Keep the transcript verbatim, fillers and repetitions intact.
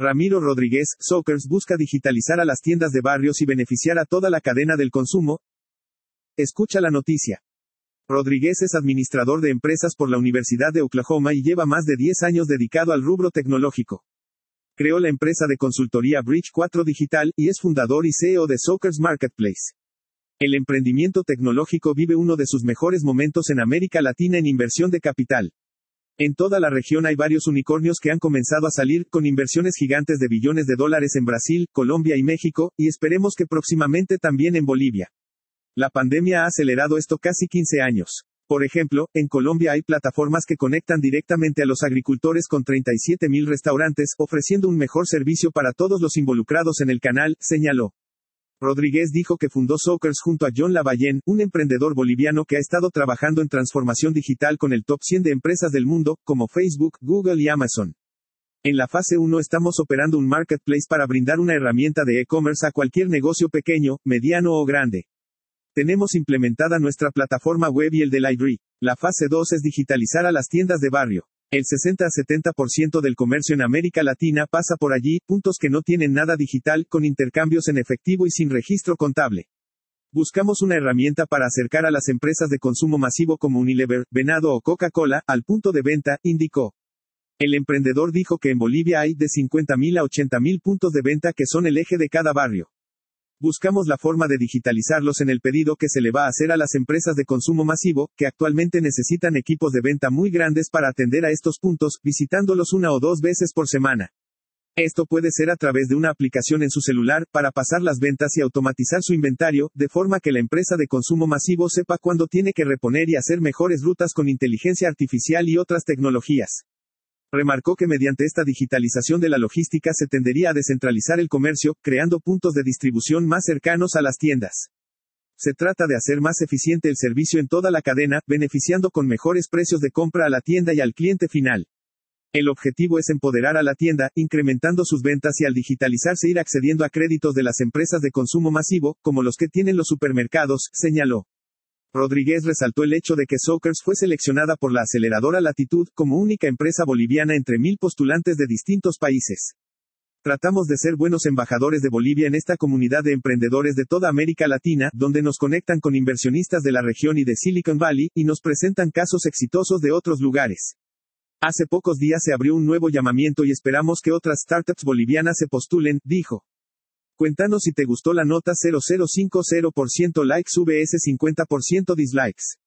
Ramiro Rodríguez, Sokers busca digitalizar a las tiendas de barrios y beneficiar a toda la cadena del consumo. Escucha la noticia. Rodríguez es administrador de empresas por la Universidad de Oklahoma y lleva más de diez años dedicado al rubro tecnológico. Creó la empresa de consultoría Bridge cuatro Digital, y es fundador y C E O de Sokers Marketplace. El emprendimiento tecnológico vive uno de sus mejores momentos en América Latina en inversión de capital. En toda la región hay varios unicornios que han comenzado a salir, con inversiones gigantes de billones de dólares en Brasil, Colombia y México, y esperemos que próximamente también en Bolivia. La pandemia ha acelerado esto casi quince años. Por ejemplo, en Colombia hay plataformas que conectan directamente a los agricultores con treinta y siete mil restaurantes, ofreciendo un mejor servicio para todos los involucrados en el canal, señaló. Rodríguez dijo que fundó Sokers junto a John Lavallén, un emprendedor boliviano que ha estado trabajando en transformación digital con el top cien de empresas del mundo, como Facebook, Google y Amazon. En la fase uno estamos operando un marketplace para brindar una herramienta de e-commerce a cualquier negocio pequeño, mediano o grande. Tenemos implementada nuestra plataforma web y el de Library. La fase dos es digitalizar a las tiendas de barrio. El sesenta a setenta por ciento del comercio en América Latina pasa por allí, puntos que no tienen nada digital, con intercambios en efectivo y sin registro contable. Buscamos una herramienta para acercar a las empresas de consumo masivo como Unilever, Venado o Coca-Cola, al punto de venta, indicó. El emprendedor dijo que en Bolivia hay de cincuenta mil a ochenta mil puntos de venta que son el eje de cada barrio. Buscamos la forma de digitalizarlos en el pedido que se le va a hacer a las empresas de consumo masivo, que actualmente necesitan equipos de venta muy grandes para atender a estos puntos, visitándolos una o dos veces por semana. Esto puede ser a través de una aplicación en su celular, para pasar las ventas y automatizar su inventario, de forma que la empresa de consumo masivo sepa cuándo tiene que reponer y hacer mejores rutas con inteligencia artificial y otras tecnologías. Remarcó que mediante esta digitalización de la logística se tendería a descentralizar el comercio, creando puntos de distribución más cercanos a las tiendas. Se trata de hacer más eficiente el servicio en toda la cadena, beneficiando con mejores precios de compra a la tienda y al cliente final. El objetivo es empoderar a la tienda, incrementando sus ventas y al digitalizarse ir accediendo a créditos de las empresas de consumo masivo, como los que tienen los supermercados, señaló. Rodríguez resaltó el hecho de que Sokers fue seleccionada por la aceleradora Latitud, como única empresa boliviana entre mil postulantes de distintos países. Tratamos de ser buenos embajadores de Bolivia en esta comunidad de emprendedores de toda América Latina, donde nos conectan con inversionistas de la región y de Silicon Valley, y nos presentan casos exitosos de otros lugares. Hace pocos días se abrió un nuevo llamamiento y esperamos que otras startups bolivianas se postulen, dijo. Cuéntanos si te gustó la nota. Cero coma cero cinco cero por ciento likes vs cincuenta por ciento dislikes.